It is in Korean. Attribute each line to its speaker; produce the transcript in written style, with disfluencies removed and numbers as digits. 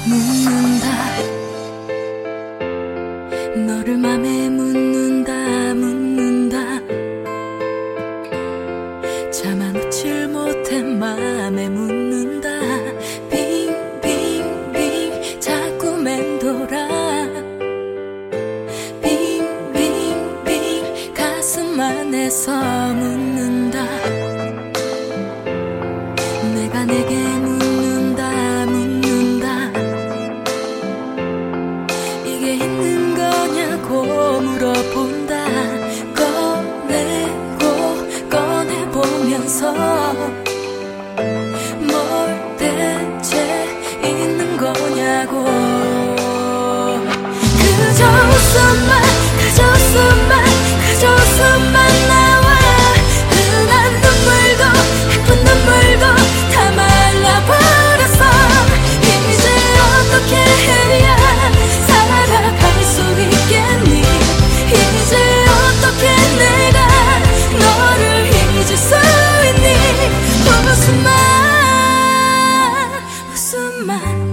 Speaker 1: 묻는다. 너를 맘에 묻는다 묻는다. 참아놓질 못해 맘에 묻는다. 빙빙빙 자꾸 맴돌아. 빙빙빙 가슴 안에서 묻는다. 내가 내게 묻는다 묻는다. 이게 있는 거냐고 물어본다. 꺼내보면서 뭘 대체 있는 거냐고. 그저 웃음만 그저 웃음만 그저 웃음만 나와. 흔한 눈물도 예쁜 눈물도 다 말라버렸어. 이제 어떻게 해야 살아갈 수 있겠니. 이제 어떻게 내가 너를 잊을 수 있니. 웃음만 웃음만